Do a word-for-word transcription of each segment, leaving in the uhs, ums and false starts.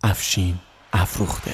افشین افروخته.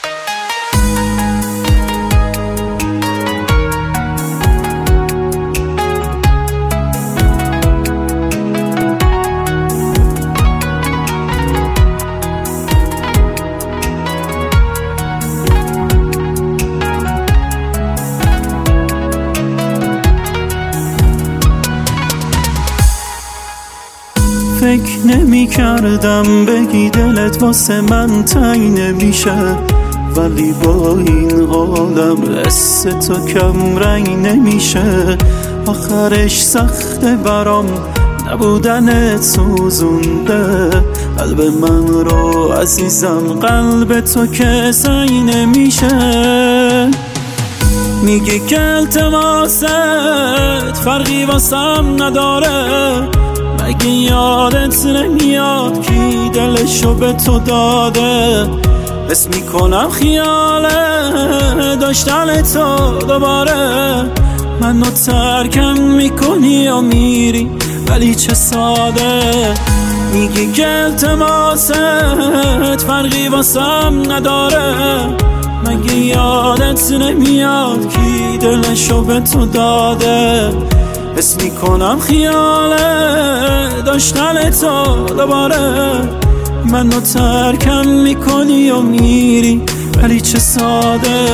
فکر نمی کردم بگی دلت واسه من تنگ نمیشه، ولی با این حالم قصه تو کم رنگ نمیشه. آخرش سخته برام نبودنت سوزونده قلب من رو عزیزم، قلب تو که سنگ نمیشه. میگی که التماست فرقی واسم نداره، مگه یادت نمیاد کی دلشو به تو داده؟ حس میکنم خیاله داشتن تو دوباره، منو ترکم میکنی و میری ولی چه ساده. میگی که التماست فرقی واسم نداره، مگه یادت نمیاد کی دلشو به تو داده؟ حس میکنم خیاله داشتن تو دوباره، منو ترکم میکنی و میری ولی چه ساده.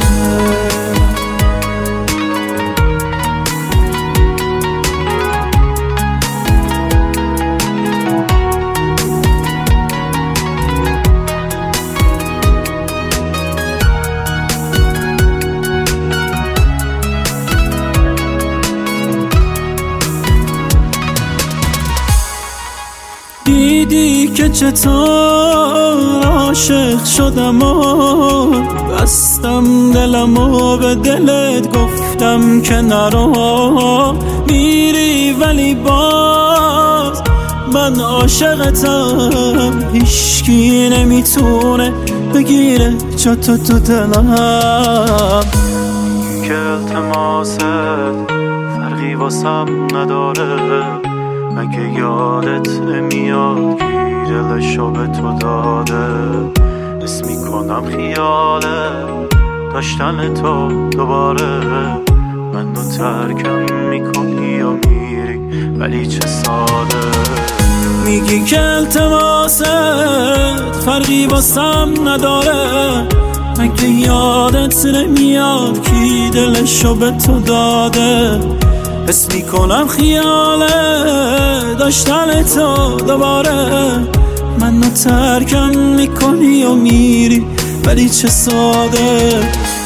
دیدی که چطور عاشق شدم و بستم دلم و به دلت گفتم که نرو، میری ولی باز من عاشقتم، هیچکی نمیتونه بگیره جا تو تو دلم. که التماست فرقی واسم نداره، مگه یادت نمیاد کی دلشو به تو داده؟ حس میکنم خیاله داشتن تو دوباره، منو ترکم میکنی و میری ولی چه ساده. میگی که التماست فرقی واسم نداره، مگه یادت نمیاد کی دلشو به تو داده؟ حس میکنم خیاله داشتن تو دوباره، منو ترکم میکنی و میری ولی چه ساده.